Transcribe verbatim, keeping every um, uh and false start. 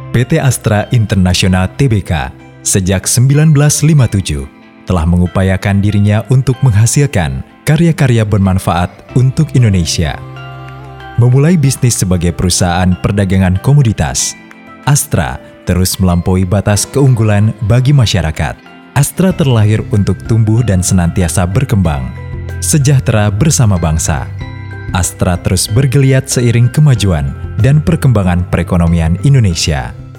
P T Astra International Tbk sejak seribu sembilan ratus lima puluh tujuh telah mengupayakan dirinya untuk menghasilkan karya-karya bermanfaat untuk Indonesia. Memulai bisnis sebagai perusahaan perdagangan komoditas, Astra terus melampaui batas keunggulan bagi masyarakat. Astra terlahir untuk tumbuh dan senantiasa berkembang, sejahtera bersama bangsa. Astra terus bergeliat seiring kemajuan dan perkembangan perekonomian Indonesia.